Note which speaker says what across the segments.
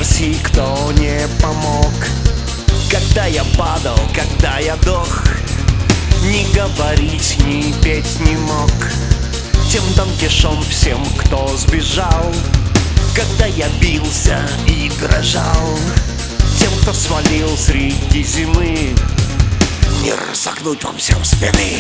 Speaker 1: спроси, кто не помог. Когда я падал, когда я дох, ни говорить, ни петь не мог. Тем Дон всем, кто сбежал, когда я бился и дрожал. Тем, кто свалил среди зимы, не разогнуть вам всем спины.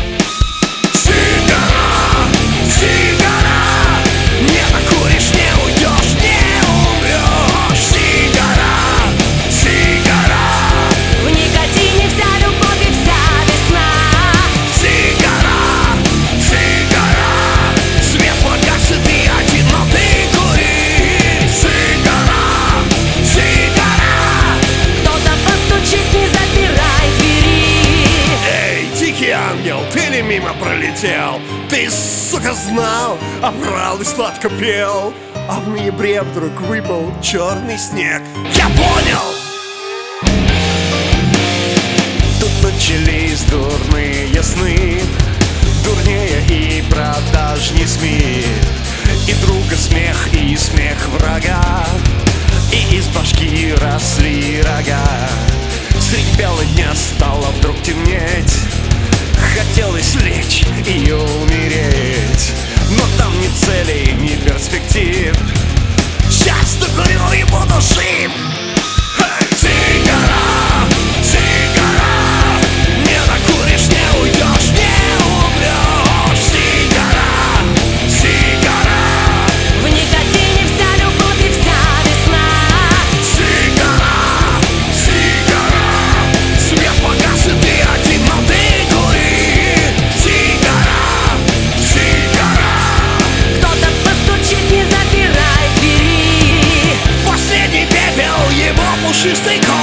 Speaker 1: Сигара, сигара, не накуришь, не уйдешь, не умрешь. Сигара, сигара,
Speaker 2: в никотине вся любовь и вся весна.
Speaker 1: Сигара, сигара, свет погасит и один, но ты кури. Сигара, сигара,
Speaker 2: Кто-то постучит, не запирай двери.
Speaker 1: эй, тихий ангел, ты ли мимо пролетел? Ты, сука, знал, обрал и сладко пел. А в ноябре вдруг выпал черный снег. Я понял! Тут начались дурные сны, дурнее и продажней СМИ. И друга смех, и смех врага, и из башки росли рога. Средь бела дня стало вдруг темнеть, хотелось лечь и умереть. Но там ни целей, ни перспектив. Сейчас докурю и буду жив. Сигара, сигара, не накуришь, не уйдешь, не умрешь. Сигара, сигара,
Speaker 2: В никотине вся любовь и вся весна.
Speaker 1: сигара, сигара, свет погасит и один, но ты кури. Сигара, сигара,
Speaker 2: Кто-то постучит, не запирай двери.
Speaker 1: последний пепел его пушистой